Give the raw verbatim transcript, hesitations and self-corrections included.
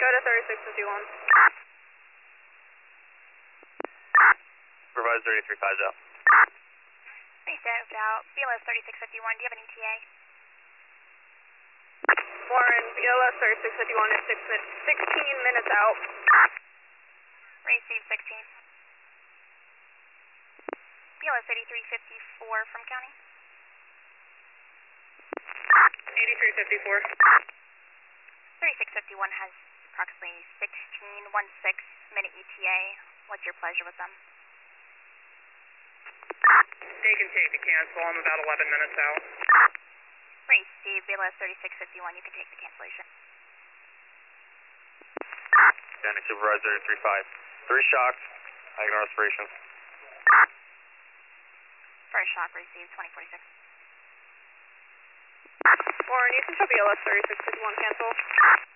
Go to thirty-six fifty-one. Supervisor thirty-three five out. Three moved out. B L S thirty-six fifty-one, do you have an E T A? Warren, B L S thirty-six fifty-one is six min sixteen minutes out. Receive sixteen. B L S eighty-three fifty-four from county. eighty-three fifty-four. thirty-six fifty-one has approximately sixteen minute E T A. What's your pleasure with them? They can take the cancel. I'm about eleven minutes out. Receive B L S thirty-six fifty-one, you can take the cancellation. Standing Supervisor three five. Three shocks. I ignore aspirations. First shock received, twenty forty-six. Warren, you can show B L S thirty-six fifty-one cancel.